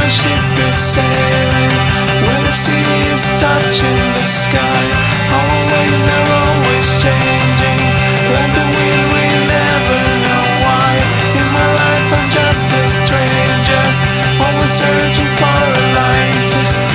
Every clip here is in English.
my ship is sailing, where the sea is touching the sky. Our ways are always changing, like the wind we never know why. In my life I'm just a stranger, always searching for a light.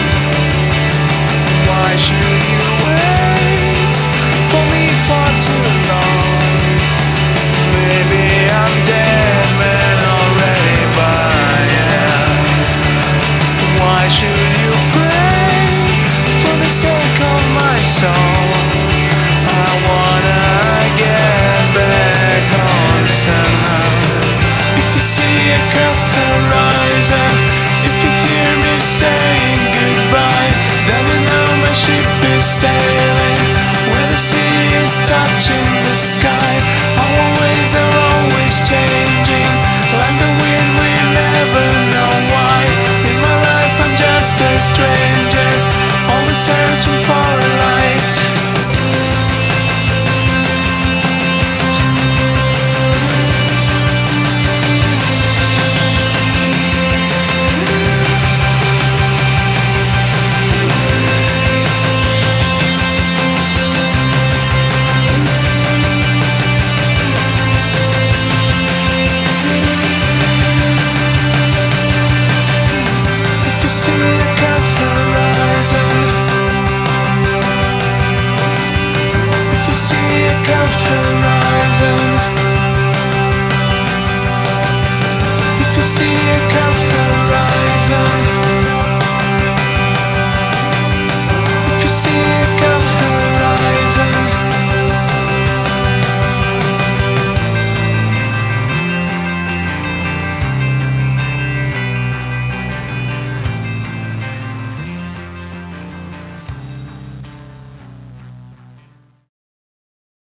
Why should you wait for me for too long? Maybe I'm dead man already, but yeah. Why should you pray for the sake of my soul? I wanna get back home somehow. If you see a curved horizon, if you hear me saying goodbye, then you know my ship is sailing, where the sea is touching the sky. Our ways are always changing, like the wind we never know why. In my life I'm just a stranger, always searching for a light. See the